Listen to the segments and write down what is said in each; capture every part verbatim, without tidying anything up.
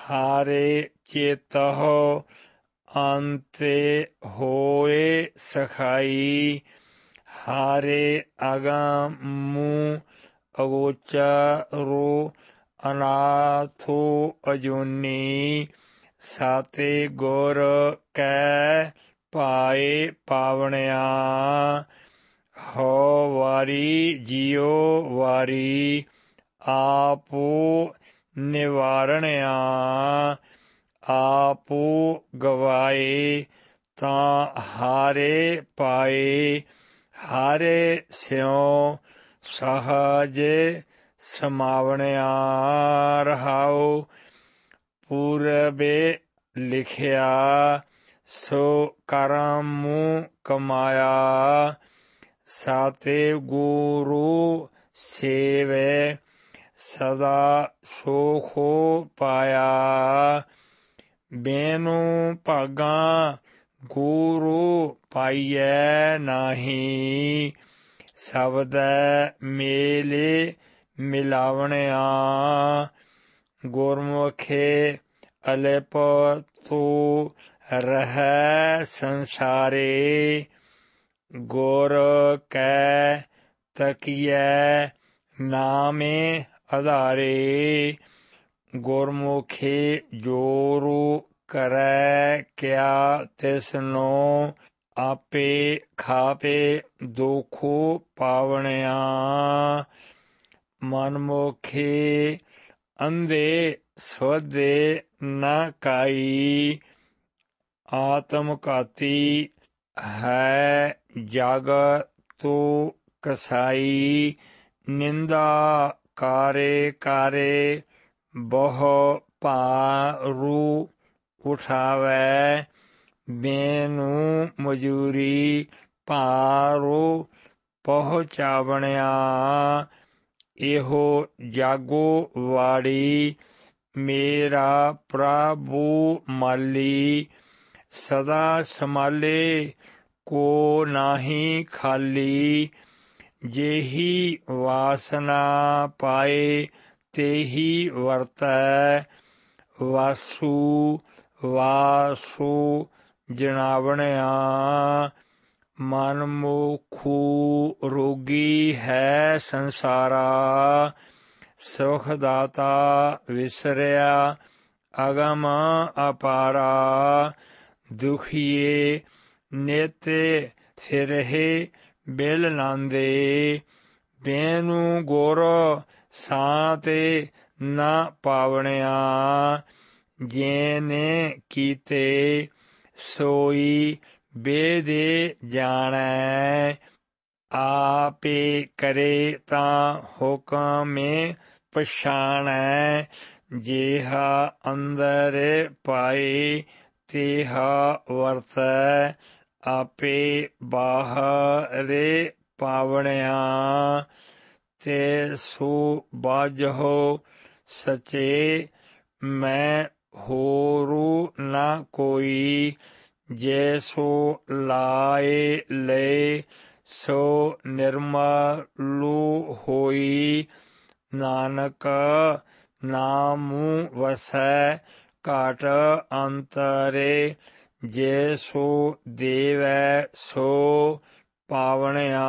हारे चेतहो अंते होए सखाई। हारे अगमु अगोचरो अनाथो अजूनी। साते गुर कै पाए पावणिया। हो वारी जियो वारी आपो निवारणिया। आपो गवाए तां हारे पाए। हारे स्यों सहज समावणिया। रहाओ पूरबे लिखिया सो करमु कमाया। साते गुरु सेवे सदा सुखो पाया। बेनु भागा गुरु पाइयै नाही। शब्द मेले मिलावणिया। गुरमुखे अलिप तू रह संसारे। गुर कै तकियै नामे आधारे। गुरमुखे जोरू करै क्या तिसनो। आपे खापे दुखो पावणिया। मनमुखे अंधे सोधे न काई। आत्मघाती है जग तो कसाई। निंदा कारे कारे बहु भारू उठावै। बेनु मजूरी भारो पहुँचावणिया। एहो जागो वाड़ी मेरा प्रभु माली। सदा संभाले को नाही खाली। जेही वासना पाए तेही वरतै। वासु वासु जनावणिया। मनमुखु रोगी है संसारा। सुखदाता विसरिया अगम अपारा। दुखिए नित फिरहे बिल नांदे। बेनु गुर साते न पावणिया। जेने कीते सोई बेदे जानै। आपे करे तां हुक्मे पछाणै। जेहा अंदर पाए तेहा वरतै। आपे बाहरे पावणिया। ते सो बाजहो सचे मैं होरू न कोई। जैसो लाए ले सो निर्मलु होई। नानक नामु वसै घट अंतरे। जैसो देवै सो पावणिया।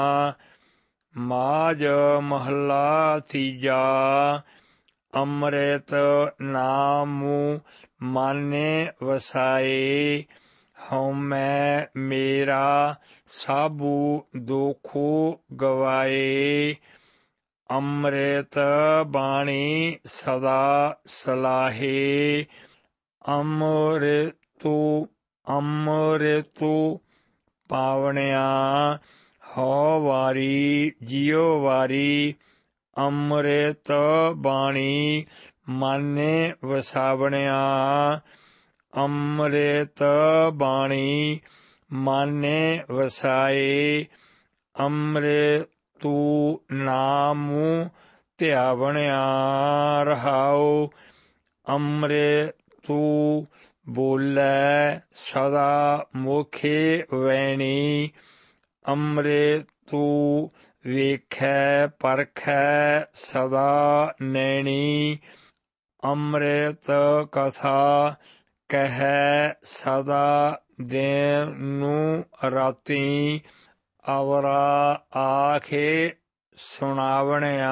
माज महला तीजा अमृत नामु माने वसाए। हउमै मेरा साबू दुखो गवाए। अमृत बाणी सदा सलाहे। अमृतु अमृतु पावणिया। हो वारी जियो वारी अमृत बाणी माने वसावणिया। अमृत बाणी माने वसाए। अमृतु नामु ध्यावणिया। रहाओ अमृतु बोलै सदा मुखे वैणी। अमृतु वेखै परखै सदा नैणी। ਅੰਮ੍ਰਿਤ ਕਥਾ ਕਹਿ ਸਦਾ ਦਿਨ ਨੂੰ ਰਾਤੀ, ਅਵਰਾ ਆਖੇ ਸੁਣਾਵਣਿਆ।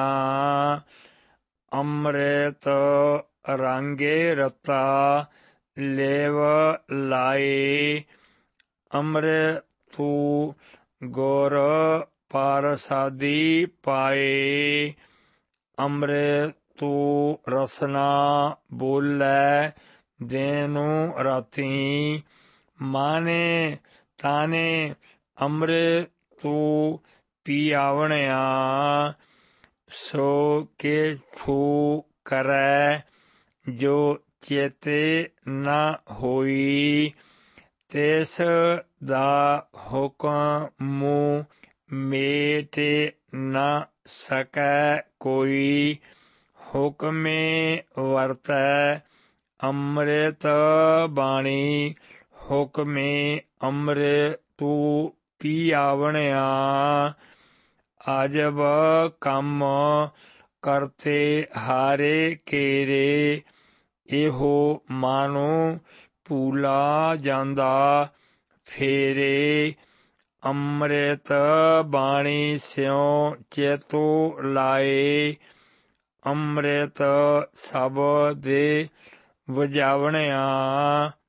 ਅੰਮ੍ਰਿਤ ਰੰਗੇ ਰਤਾ ਲੇਵ ਲਾਏ, ਅੰਮ੍ਰਿਤ ਤੂ ਗੁਰ ਪ੍ਰਸਾਦੀ ਪਾਏ। ਅੰਮ੍ਰਿਤ ਤੂ ਰਸਨਾ ਬੋਲੇ ਦਿਨੁ ਰਾਤੀ, ਮਾਨੇ ਤਾਨੇ ਅੰਮ੍ਰਿਤ ਤੂ ਪੀਆਵਣਿਆ। ਸੋ ਕੇ ਠੂ ਕਰੈ ਜੋ ਚੇਤੇ ਨ ਹੋਈ, ਤਿਸ ਦਾ ਹੁਕਮੁ ਮੇਟੇ ਨ ਸਕੈ ਕੋਈ। ਹੁਕਮੇ ਵਰਤੈ ਅੰਮ੍ਰਿਤ ਬਾਣੀ, ਹੁਕਮੇ ਅੰਮ੍ਰਿਤ ਤੂ ਪੀਆਵਣਿਆ। ਅਜਬ ਕੰਮ ਕਰਤੇ ਹਾਰੇ ਕੇਰੇ, ਇਹੋ ਮਾਨੋ ਭੂਲਾ ਜਾਂਦਾ ਫੇਰੇ। ਅੰਮ੍ਰਿਤ ਬਾਣੀ ਸਿਉ ਚੇਤੋ ਲਾਏ, ਅੰਮ੍ਰਿਤ ਸਬਦ ਦੇ ਵਜਾਵਣਿਆ।